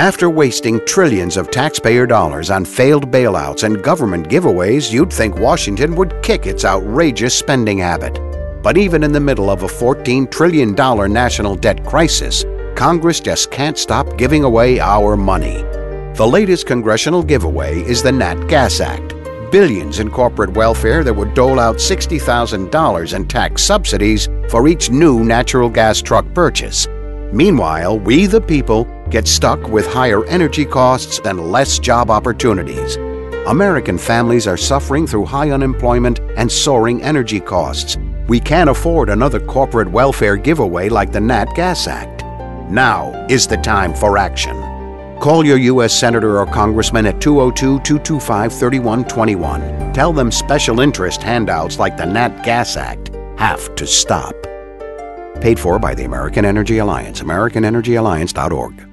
After wasting trillions of taxpayer dollars on failed bailouts and government giveaways, you'd think Washington would kick its outrageous spending habit. But even in the middle of a $14 trillion national debt crisis, Congress just can't stop giving away our money. The latest congressional giveaway is the Nat Gas Act. Billions in corporate welfare that would dole out $60,000 in tax subsidies for each new natural gas truck purchase. Meanwhile, we the people get stuck with higher energy costs and less job opportunities. American families are suffering through high unemployment and soaring energy costs. We can't afford another corporate welfare giveaway like the Nat Gas Act. Now is the time for action. Call your U.S. Senator or Congressman at 202-225-3121. Tell them special interest handouts like the Nat Gas Act have to stop. Paid for by the American Energy Alliance, AmericanEnergyAlliance.org.